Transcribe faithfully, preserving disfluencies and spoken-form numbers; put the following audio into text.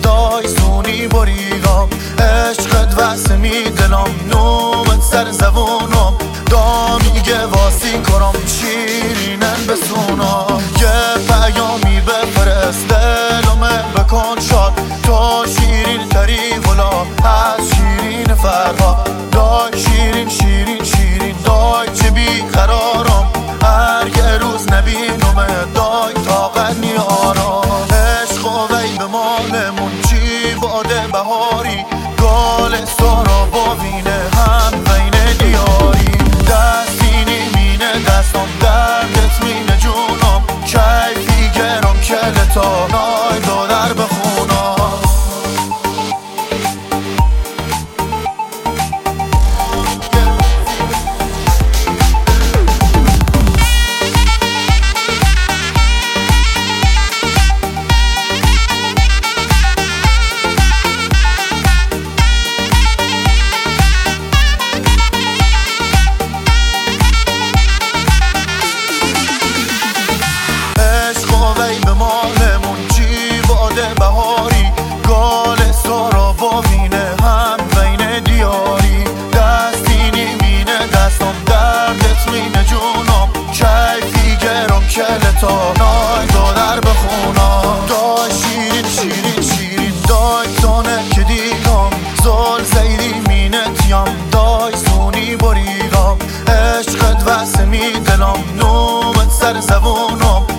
دای سونی بریگم عشقت واسه می دلم نوبت سر زبونم دا میگه واسی کرم شیرینن بسونم یه پیامی بفرست دلمه بکن شاد تو شیرین تری ولا از شیرین فرها دای شیرین شیرین شیرین دای چه بی قرارم هر یه روز نبینم دای طاقت نیارم عشق و وی به مالمون چی باده بهاری گال سارا باوینه هم بین دیاری دستینی مینه دستم دردت مینه جونم کیفی گرم کلتا نای دو در بخونم به مالمون چی باده بهاری گال سارا باوینه هم بین دیاری دستینی مینه دستم دردت مینه جونم کیفی گرم کلتا نای دو در بخونم دای شیرین شیرین شیرین دای تانه که دیگم زل زیدی مینه تیم دای سونی بریگم عشقت واسه می دلم نوبت سر زبونم